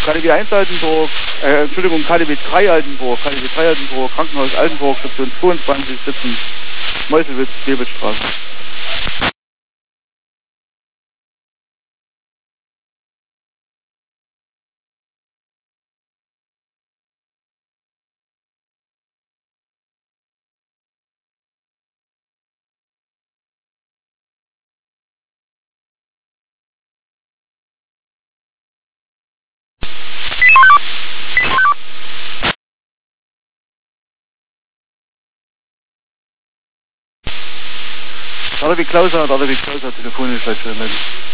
KDW 1 Altenburg, KDW 3 Altenburg, KDW 3 Altenburg, Krankenhaus Altenburg, Station 22, sitzen Meuselwitz, Bewitzstraße. Oder wie Klauser telefonisch gleich melden.